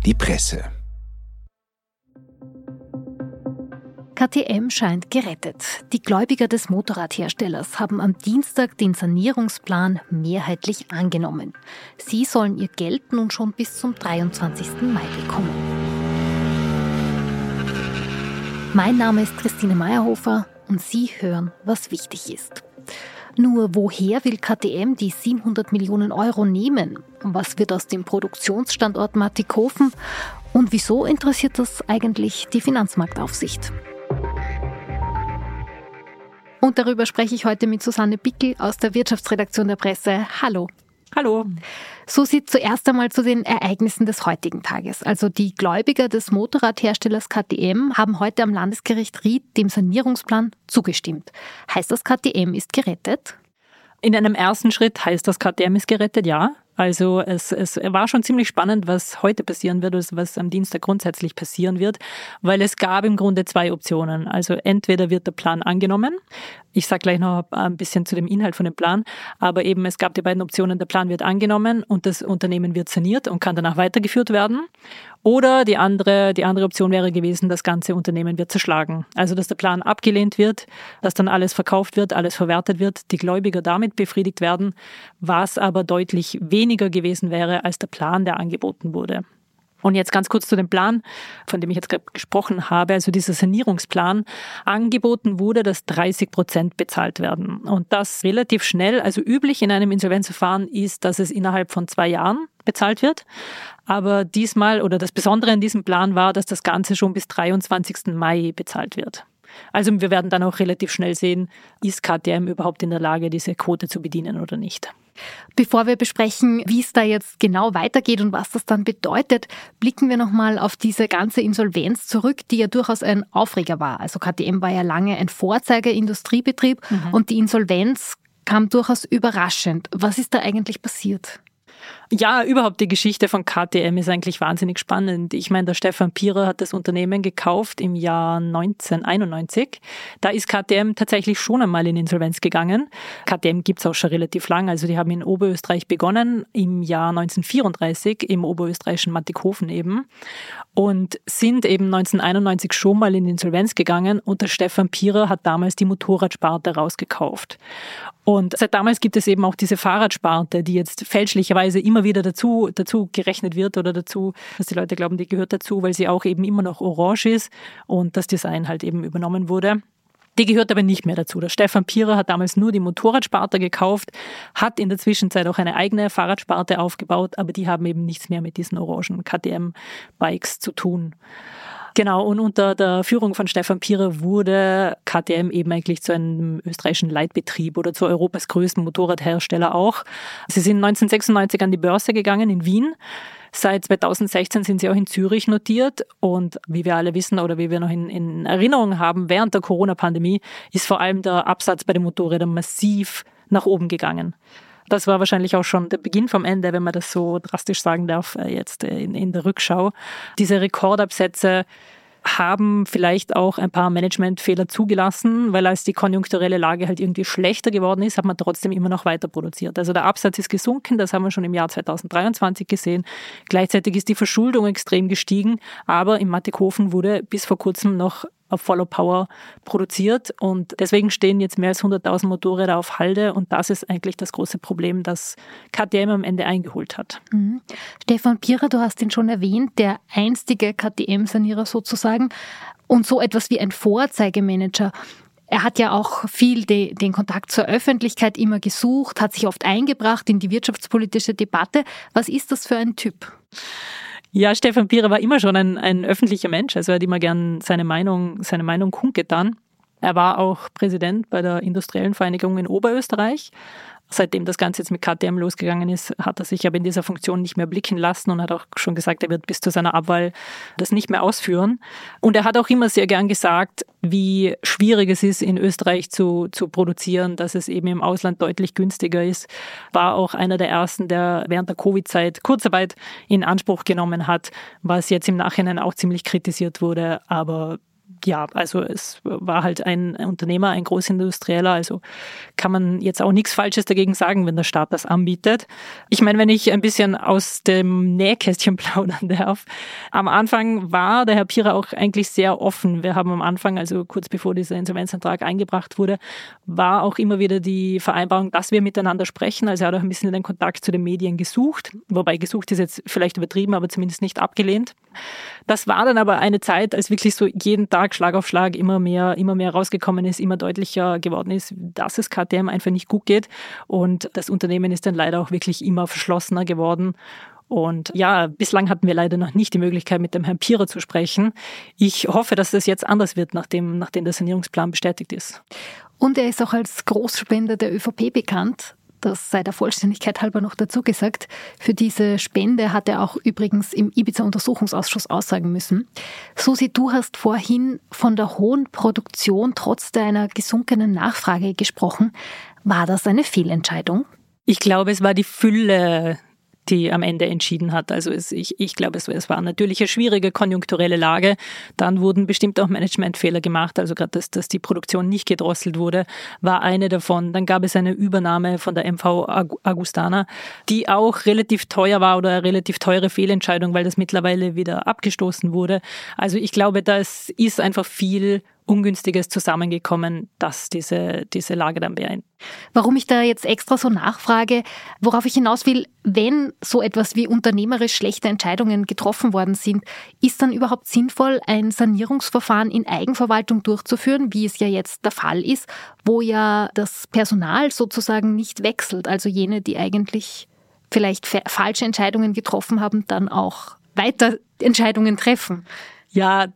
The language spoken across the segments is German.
die Presse. KTM scheint gerettet. Die Gläubiger des Motorradherstellers haben am Dienstag den Sanierungsplan mehrheitlich angenommen. Sie sollen ihr Geld nun schon bis zum 23. Mai bekommen. Mein Name ist Christine Meyerhofer und Sie hören, was wichtig ist. Nur woher will KTM die 700 Millionen Euro nehmen? Was wird aus dem Produktionsstandort Mattighofen? Und wieso interessiert das eigentlich die Finanzmarktaufsicht? Und darüber spreche ich heute mit Susanne Bickel aus der Wirtschaftsredaktion der Presse. Hallo. Hallo. Susi, zuerst einmal zu den Ereignissen des heutigen Tages. Also die Gläubiger des Motorradherstellers KTM haben heute am Landesgericht Ried dem Sanierungsplan zugestimmt. Heißt das, KTM ist gerettet? In einem ersten Schritt heißt das, KTM ist gerettet, ja. Also es war schon ziemlich spannend, was heute passieren wird, also was am Dienstag grundsätzlich passieren wird, weil es gab im Grunde zwei Optionen. Also entweder wird der Plan angenommen, ich sage gleich noch ein bisschen zu dem Inhalt von dem Plan, aber eben es gab die beiden Optionen, der Plan wird angenommen und das Unternehmen wird saniert und kann danach weitergeführt werden. Oder die andere Option wäre gewesen, das ganze Unternehmen wird zerschlagen. Also dass der Plan abgelehnt wird, dass dann alles verkauft wird, alles verwertet wird, die Gläubiger damit befriedigt werden, was aber deutlich weniger gewesen wäre als der Plan, der angeboten wurde. Und jetzt ganz kurz zu dem Plan, von dem ich jetzt gerade gesprochen habe, also dieser Sanierungsplan. Angeboten wurde, dass 30% bezahlt werden. Und das relativ schnell, also üblich in einem Insolvenzverfahren ist, dass es innerhalb von 2 Jahren bezahlt wird. Aber diesmal, oder das Besondere an diesem Plan war, dass das Ganze schon bis 23. Mai bezahlt wird. Also wir werden dann auch relativ schnell sehen, ist KTM überhaupt in der Lage, diese Quote zu bedienen oder nicht. Bevor wir besprechen, wie es da jetzt genau weitergeht und was das dann bedeutet, blicken wir nochmal auf diese ganze Insolvenz zurück, die ja durchaus ein Aufreger war. Also KTM war ja lange ein Vorzeigerindustriebetrieb und die Insolvenz kam durchaus überraschend. Was ist da eigentlich passiert? Ja, überhaupt die Geschichte von KTM ist eigentlich wahnsinnig spannend. Ich meine, der Stefan Pierer hat das Unternehmen gekauft im Jahr 1991. Da ist KTM tatsächlich schon einmal in Insolvenz gegangen. KTM gibt es auch schon relativ lang. Also die haben in Oberösterreich begonnen, im Jahr 1934, im oberösterreichischen Mattighofen eben. Und sind eben 1991 schon mal in Insolvenz gegangen. Und der Stefan Pierer hat damals die Motorradsparte rausgekauft. Und seit damals gibt es eben auch diese Fahrradsparte, die jetzt fälschlicherweise immer wieder dazu gerechnet wird oder dazu, dass die Leute glauben, die gehört dazu, weil sie auch eben immer noch orange ist und das Design halt eben übernommen wurde. Die gehört aber nicht mehr dazu. Der Stefan Pierer hat damals nur die Motorradsparte gekauft, hat in der Zwischenzeit auch eine eigene Fahrradsparte aufgebaut, aber die haben eben nichts mehr mit diesen orangen KTM-Bikes zu tun. Genau, und unter der Führung von Stefan Pierer wurde KTM eben eigentlich zu einem österreichischen Leitbetrieb oder zu Europas größten Motorradhersteller auch. Sie sind 1996 an die Börse gegangen in Wien. Seit 2016 sind sie auch in Zürich notiert und wie wir alle wissen oder wie wir noch in Erinnerung haben, während der Corona-Pandemie ist vor allem der Absatz bei den Motorrädern massiv nach oben gegangen. Das war wahrscheinlich auch schon der Beginn vom Ende, wenn man das so drastisch sagen darf, jetzt in der Rückschau. Diese Rekordabsätze haben vielleicht auch ein paar Managementfehler zugelassen, weil als die konjunkturelle Lage halt irgendwie schlechter geworden ist, hat man trotzdem immer noch weiter produziert. Also der Absatz ist gesunken, das haben wir schon im Jahr 2023 gesehen. Gleichzeitig ist die Verschuldung extrem gestiegen, aber in Mattighofen wurde bis vor kurzem noch auf voller Power produziert und deswegen stehen jetzt mehr als 100.000 Motorräder auf Halde und das ist eigentlich das große Problem, das KTM am Ende eingeholt hat. Stefan Pierer, du hast ihn schon erwähnt, der einstige KTM-Sanierer sozusagen und so etwas wie ein Vorzeigemanager. Er hat ja auch viel den Kontakt zur Öffentlichkeit immer gesucht, hat sich oft eingebracht in die wirtschaftspolitische Debatte. Was ist das für ein Typ? Ja, Stefan Pierer war immer schon ein öffentlicher Mensch, also er hat immer gern seine Meinung kundgetan. Er war auch Präsident bei der Industriellen Vereinigung in Oberösterreich. Seitdem das Ganze jetzt mit KTM losgegangen ist, hat er sich aber in dieser Funktion nicht mehr blicken lassen und hat auch schon gesagt, er wird bis zu seiner Abwahl das nicht mehr ausführen. Und er hat auch immer sehr gern gesagt, wie schwierig es ist, in Österreich zu produzieren, dass es eben im Ausland deutlich günstiger ist. War auch einer der ersten, der während der Covid-Zeit Kurzarbeit in Anspruch genommen hat, was jetzt im Nachhinein auch ziemlich kritisiert wurde, aber ja, also es war halt ein Unternehmer, ein Großindustrieller, also kann man jetzt auch nichts Falsches dagegen sagen, wenn der Staat das anbietet. Ich meine, wenn ich ein bisschen aus dem Nähkästchen plaudern darf, am Anfang war der Herr Pierer auch eigentlich sehr offen. Wir haben am Anfang, also kurz bevor dieser Insolvenzantrag eingebracht wurde, war auch immer wieder die Vereinbarung, dass wir miteinander sprechen. Also er hat auch ein bisschen den Kontakt zu den Medien gesucht, wobei gesucht ist jetzt vielleicht übertrieben, aber zumindest nicht abgelehnt. Das war dann aber eine Zeit, als wirklich so jeden Tag Schlag auf Schlag immer mehr rausgekommen ist, immer deutlicher geworden ist, dass es KTM einfach nicht gut geht. Und das Unternehmen ist dann leider auch wirklich immer verschlossener geworden. Und ja, bislang hatten wir leider noch nicht die Möglichkeit, mit dem Herrn Pierer zu sprechen. Ich hoffe, dass das jetzt anders wird, nachdem der Sanierungsplan bestätigt ist. Und er ist auch als Großspender der ÖVP bekannt. Das sei der Vollständigkeit halber noch dazu gesagt. Für diese Spende hat er auch übrigens im Ibiza-Untersuchungsausschuss aussagen müssen. Susi, du hast vorhin von der hohen Produktion trotz einer gesunkenen Nachfrage gesprochen. War das eine Fehlentscheidung? Ich glaube, es war die Fülle, die am Ende entschieden hat. Also ich glaube, es war natürlich eine schwierige konjunkturelle Lage. Dann wurden bestimmt auch Managementfehler gemacht. Also gerade, dass die Produktion nicht gedrosselt wurde, war eine davon. Dann gab es eine Übernahme von der MV Augustana, die auch relativ teuer war oder eine relativ teure Fehlentscheidung, weil das mittlerweile wieder abgestoßen wurde. Also ich glaube, das ist einfach viel Ungünstiges zusammengekommen, dass diese Lage dann wäre. Warum ich da jetzt extra so nachfrage, worauf ich hinaus will, wenn so etwas wie unternehmerisch schlechte Entscheidungen getroffen worden sind, ist dann überhaupt sinnvoll, ein Sanierungsverfahren in Eigenverwaltung durchzuführen, wie es ja jetzt der Fall ist, wo ja das Personal sozusagen nicht wechselt, also jene, die eigentlich vielleicht falsche Entscheidungen getroffen haben, dann auch weiter Entscheidungen treffen? Ja,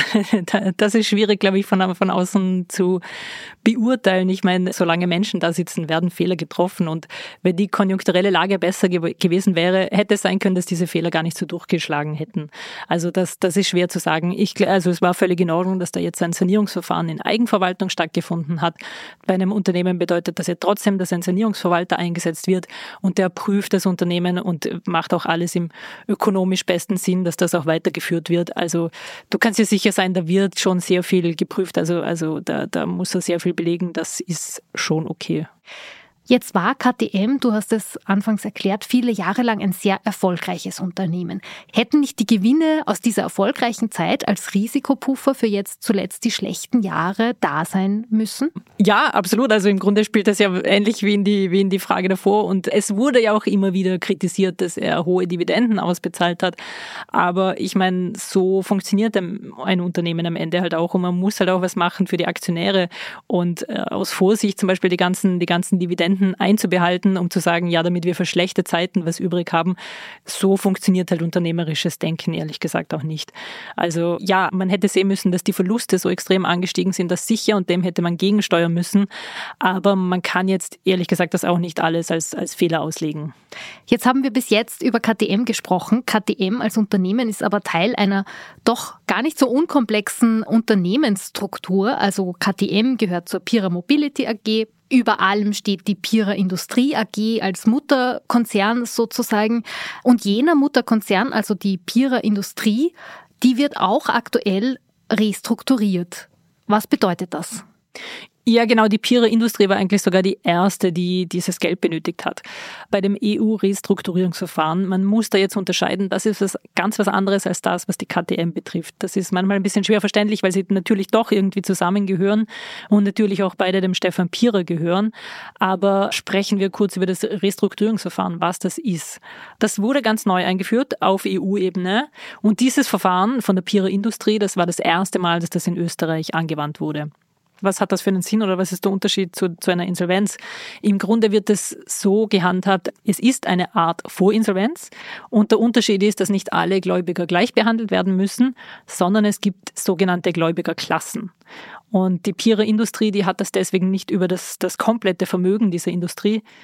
das ist schwierig, glaube ich, von außen zu beurteilen. Ich meine, solange Menschen da sitzen, werden Fehler getroffen. Und wenn die konjunkturelle Lage besser gewesen wäre, hätte es sein können, dass diese Fehler gar nicht so durchgeschlagen hätten. Also das ist schwer zu sagen. Also es war völlig in Ordnung, dass da jetzt ein Sanierungsverfahren in Eigenverwaltung stattgefunden hat. Bei einem Unternehmen bedeutet das ja trotzdem, dass ein Sanierungsverwalter eingesetzt wird und der prüft das Unternehmen und macht auch alles im ökonomisch besten Sinn, dass das auch weitergeführt wird. Also du kannst dir sicher sein, da wird schon sehr viel geprüft. Also da muss er sehr viel belegen. Das ist schon okay. Jetzt war KTM, du hast es anfangs erklärt, viele Jahre lang ein sehr erfolgreiches Unternehmen. Hätten nicht die Gewinne aus dieser erfolgreichen Zeit als Risikopuffer für jetzt zuletzt die schlechten Jahre da sein müssen? Ja, absolut. Also im Grunde spielt das ja ähnlich wie in die Frage davor. Und es wurde ja auch immer wieder kritisiert, dass er hohe Dividenden ausbezahlt hat. Aber ich meine, so funktioniert ein Unternehmen am Ende halt auch. Und man muss halt auch was machen für die Aktionäre. Und aus Vorsicht zum Beispiel die ganzen Dividenden einzubehalten, um zu sagen, ja, damit wir für schlechte Zeiten was übrig haben. So funktioniert halt unternehmerisches Denken ehrlich gesagt auch nicht. Also ja, man hätte sehen müssen, dass die Verluste so extrem angestiegen sind, das sicher, und dem hätte man gegensteuern müssen. Aber man kann jetzt ehrlich gesagt das auch nicht alles als Fehler auslegen. Jetzt haben wir bis jetzt über KTM gesprochen. KTM als Unternehmen ist aber Teil einer doch gar nicht so unkomplexen Unternehmensstruktur. Also KTM gehört zur Pierer Mobility AG. Über allem steht die Pierer Industrie AG als Mutterkonzern sozusagen. Und jener Mutterkonzern, also die Pierer Industrie, die wird auch aktuell restrukturiert. Was bedeutet das? Ja, genau, die Pierer Industrie war eigentlich sogar die erste, die dieses Geld benötigt hat. Bei dem EU-Restrukturierungsverfahren, man muss da jetzt unterscheiden, das ist was anderes als das, was die KTM betrifft. Das ist manchmal ein bisschen schwer verständlich, weil sie natürlich doch irgendwie zusammengehören und natürlich auch beide dem Stefan Pierer gehören. Aber sprechen wir kurz über das Restrukturierungsverfahren, was das ist. Das wurde ganz neu eingeführt auf EU-Ebene und dieses Verfahren von der Pierer Industrie, das war das erste Mal, dass das in Österreich angewandt wurde. Was hat das für einen Sinn oder was ist der Unterschied zu einer Insolvenz? Im Grunde wird es so gehandhabt, es ist eine Art Vorinsolvenz und der Unterschied ist, dass nicht alle Gläubiger gleich behandelt werden müssen, sondern es gibt sogenannte Gläubigerklassen. Und die Pierer Industrie, die hat das deswegen nicht über das komplette Vermögen dieser Industrie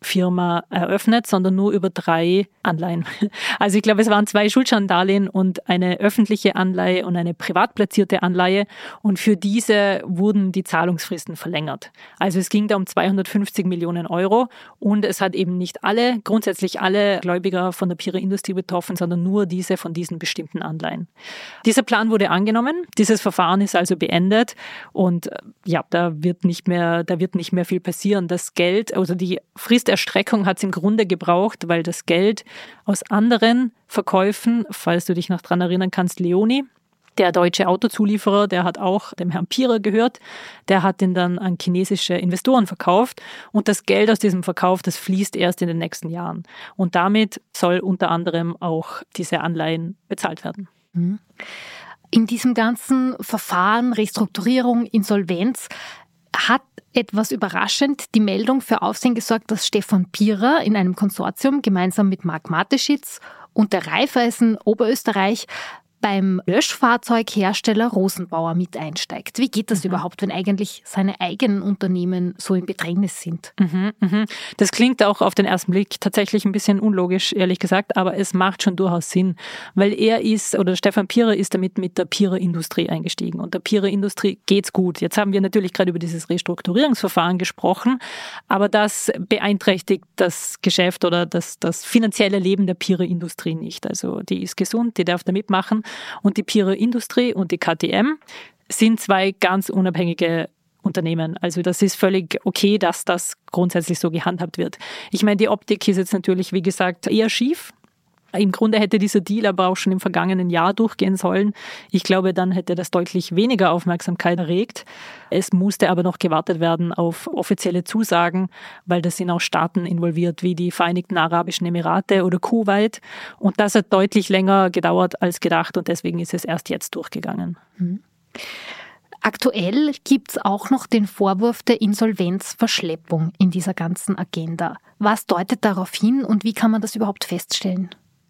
Firma eröffnet, sondern nur über 3 Anleihen. Also ich glaube, es waren 2 Schuldscheindarlehen und eine öffentliche Anleihe und eine privat platzierte Anleihe. Und für diese wurden die Zahlungsfristen verlängert. Also es ging da um 250 Millionen Euro und es hat eben nicht grundsätzlich alle Gläubiger von der Pierer Industrie betroffen, sondern nur diese von diesen bestimmten Anleihen. Dieser Plan wurde angenommen. Dieses Verfahren ist also beendet und ja, da wird nicht mehr viel passieren. Das Geld, also die Fristerstreckung hat es im Grunde gebraucht, weil das Geld aus anderen Verkäufen, falls du dich noch dran erinnern kannst, Leoni, der deutsche Autozulieferer, der hat auch dem Herrn Pierer gehört, der hat ihn dann an chinesische Investoren verkauft und das Geld aus diesem Verkauf, das fließt erst in den nächsten Jahren. Und damit soll unter anderem auch diese Anleihen bezahlt werden. In diesem ganzen Verfahren, Restrukturierung, Insolvenz, hat etwas überraschend die Meldung für Aufsehen gesorgt, dass Stefan Pierer in einem Konsortium gemeinsam mit Mark Mateschitz und der Raiffeisen Oberösterreich beim Löschfahrzeughersteller Rosenbauer mit einsteigt. Wie geht das überhaupt, wenn eigentlich seine eigenen Unternehmen so in Bedrängnis sind? Das klingt auch auf den ersten Blick tatsächlich ein bisschen unlogisch, ehrlich gesagt, aber es macht schon durchaus Sinn, weil Stefan Pierer ist damit mit der Pierer Industrie eingestiegen und der Pierer Industrie geht's gut. Jetzt haben wir natürlich gerade über dieses Restrukturierungsverfahren gesprochen, aber das beeinträchtigt das Geschäft oder das finanzielle Leben der Pierer Industrie nicht. Also die ist gesund, die darf da mitmachen. Und die Pierer Industrie und die KTM sind 2 ganz unabhängige Unternehmen. Also das ist völlig okay, dass das grundsätzlich so gehandhabt wird. Ich meine, die Optik ist jetzt natürlich, wie gesagt, eher schief. Im Grunde hätte dieser Deal aber auch schon im vergangenen Jahr durchgehen sollen. Ich glaube, dann hätte das deutlich weniger Aufmerksamkeit erregt. Es musste aber noch gewartet werden auf offizielle Zusagen, weil da sind auch Staaten involviert, wie die Vereinigten Arabischen Emirate oder Kuwait. Und das hat deutlich länger gedauert als gedacht und deswegen ist es erst jetzt durchgegangen. Aktuell gibt es auch noch den Vorwurf der Insolvenzverschleppung in dieser ganzen Agenda. Was deutet darauf hin und wie kann man das überhaupt feststellen?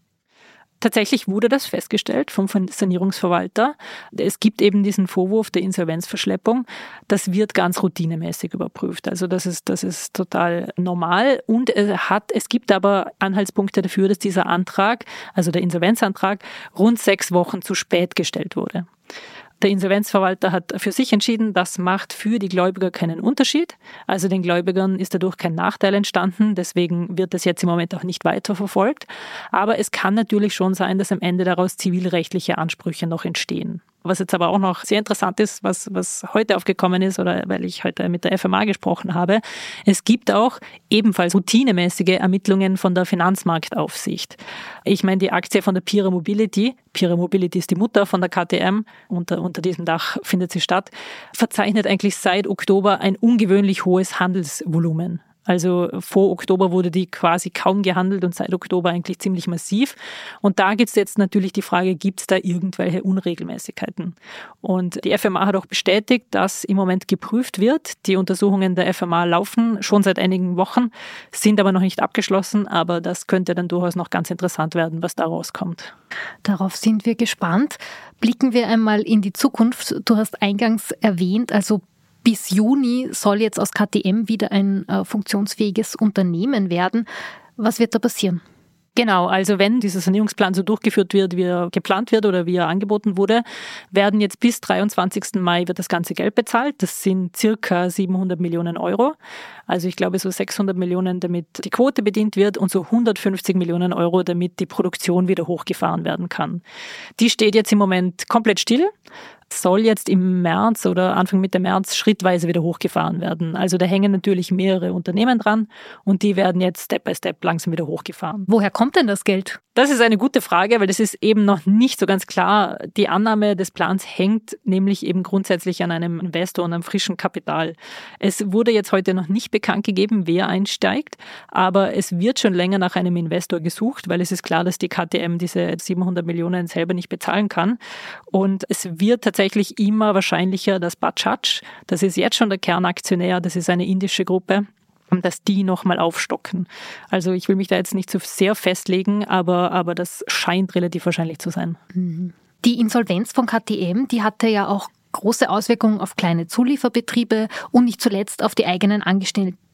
Tatsächlich wurde das festgestellt vom Sanierungsverwalter. Es gibt eben diesen Vorwurf der Insolvenzverschleppung. Das wird ganz routinemäßig überprüft. Also das ist total normal. Und es gibt aber Anhaltspunkte dafür, dass dieser Antrag, also der Insolvenzantrag, rund 6 Wochen zu spät gestellt wurde. Der Insolvenzverwalter hat für sich entschieden, das macht für die Gläubiger keinen Unterschied. Also den Gläubigern ist dadurch kein Nachteil entstanden. Deswegen wird das jetzt im Moment auch nicht weiter verfolgt. Aber es kann natürlich schon sein, dass am Ende daraus zivilrechtliche Ansprüche noch entstehen. Was jetzt aber auch noch sehr interessant ist, was heute aufgekommen ist oder weil ich heute mit der FMA gesprochen habe, es gibt auch ebenfalls routinemäßige Ermittlungen von der Finanzmarktaufsicht. Ich meine, die Aktie von der Pierer Mobility ist die Mutter von der KTM, unter diesem Dach findet sie statt, verzeichnet eigentlich seit Oktober ein ungewöhnlich hohes Handelsvolumen. Also vor Oktober wurde die quasi kaum gehandelt und seit Oktober eigentlich ziemlich massiv. Und da gibt es jetzt natürlich die Frage, gibt es da irgendwelche Unregelmäßigkeiten? Und die FMA hat auch bestätigt, dass im Moment geprüft wird. Die Untersuchungen der FMA laufen schon seit einigen Wochen, sind aber noch nicht abgeschlossen. Aber das könnte dann durchaus noch ganz interessant werden, was da rauskommt. Darauf sind wir gespannt. Blicken wir einmal in die Zukunft. Du hast eingangs erwähnt, also bis Juni soll jetzt aus KTM wieder ein funktionsfähiges Unternehmen werden. Was wird da passieren? Genau, also wenn dieser Sanierungsplan so durchgeführt wird, wie er geplant wird oder wie er angeboten wurde, werden jetzt bis 23. Mai wird das ganze Geld bezahlt. Das sind circa 700 Millionen Euro. Also ich glaube so 600 Millionen, damit die Quote bedient wird und so 150 Millionen Euro, damit die Produktion wieder hochgefahren werden kann. Die steht jetzt im Moment komplett still. Soll jetzt im März oder Anfang Mitte März schrittweise wieder hochgefahren werden. Also da hängen natürlich mehrere Unternehmen dran und die werden jetzt Step by Step langsam wieder hochgefahren. Woher kommt denn das Geld? Das ist eine gute Frage, weil das ist eben noch nicht so ganz klar. Die Annahme des Plans hängt nämlich eben grundsätzlich an einem Investor und einem frischen Kapital. Es wurde jetzt heute noch nicht bekannt gegeben, wer einsteigt, aber es wird schon länger nach einem Investor gesucht, weil es ist klar, dass die KTM diese 700 Millionen selber nicht bezahlen kann. Und es wird tatsächlich immer wahrscheinlicher, dass Bajaj, das ist jetzt schon der Kernaktionär, das ist eine indische Gruppe, dass die nochmal aufstocken. Also ich will mich da jetzt nicht so sehr festlegen, aber das scheint relativ wahrscheinlich zu sein. Die Insolvenz von KTM, die hatte ja auch große Auswirkungen auf kleine Zulieferbetriebe und nicht zuletzt auf die eigenen Angestellten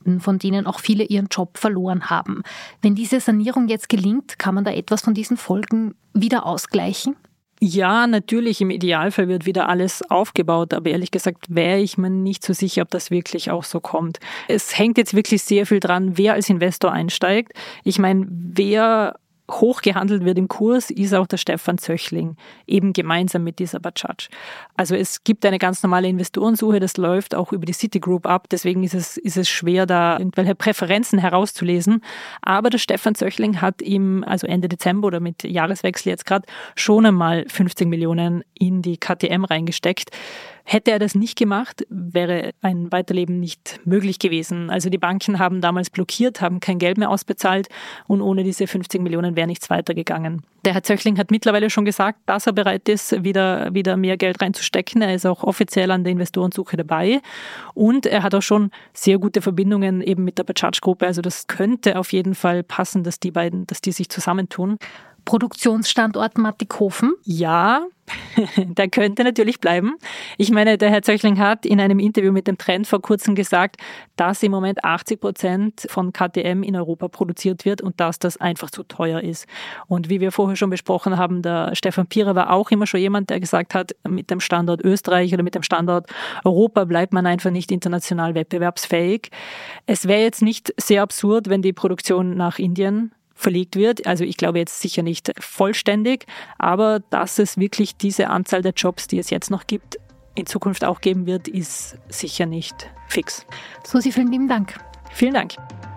Beschäftigten, von denen auch viele ihren Job verloren haben. Wenn diese Sanierung jetzt gelingt, kann man da etwas von diesen Folgen wieder ausgleichen? Ja, natürlich, im Idealfall wird wieder alles aufgebaut, aber ehrlich gesagt wäre ich mir nicht so sicher, ob das wirklich auch so kommt. Es hängt jetzt wirklich sehr viel dran, wer als Investor einsteigt. Ich meine, wer hoch gehandelt wird im Kurs, ist auch der Stefan Zöchling, eben gemeinsam mit dieser Bajaj. Also es gibt eine ganz normale Investorensuche, das läuft auch über die Citigroup ab, deswegen ist es schwer, da irgendwelche Präferenzen herauszulesen. Aber der Stefan Zöchling hat also Ende Dezember oder mit Jahreswechsel jetzt gerade, schon einmal 50 Millionen in die KTM reingesteckt. Hätte er das nicht gemacht, wäre ein Weiterleben nicht möglich gewesen. Also die Banken haben damals blockiert, haben kein Geld mehr ausbezahlt und ohne diese 50 Millionen wäre nichts weitergegangen. Der Herr Zöchling hat mittlerweile schon gesagt, dass er bereit ist, wieder mehr Geld reinzustecken. Er ist auch offiziell an der Investorensuche dabei und er hat auch schon sehr gute Verbindungen eben mit der Bajaj-Gruppe. Also das könnte auf jeden Fall passen, dass die sich zusammentun. Produktionsstandort Mattighofen? Ja, der könnte natürlich bleiben. Ich meine, der Herr Zöchling hat in einem Interview mit dem Trend vor kurzem gesagt, dass im Moment 80% von KTM in Europa produziert wird und dass das einfach zu teuer ist. Und wie wir vorher schon besprochen haben, der Stefan Pierer war auch immer schon jemand, der gesagt hat, mit dem Standort Österreich oder mit dem Standort Europa bleibt man einfach nicht international wettbewerbsfähig. Es wäre jetzt nicht sehr absurd, wenn die Produktion nach Indien verlegt wird. Also ich glaube jetzt sicher nicht vollständig, aber dass es wirklich diese Anzahl der Jobs, die es jetzt noch gibt, in Zukunft auch geben wird, ist sicher nicht fix. Susi, vielen lieben Dank. Vielen Dank.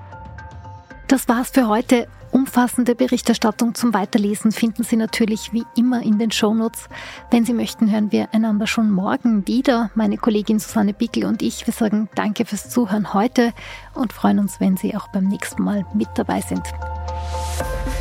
Das war's für heute. Umfassende Berichterstattung zum Weiterlesen finden Sie natürlich wie immer in den Shownotes. Wenn Sie möchten, hören wir einander schon morgen wieder. Meine Kollegin Susanne Bickel und ich, wir sagen Danke fürs Zuhören heute und freuen uns, wenn Sie auch beim nächsten Mal mit dabei sind.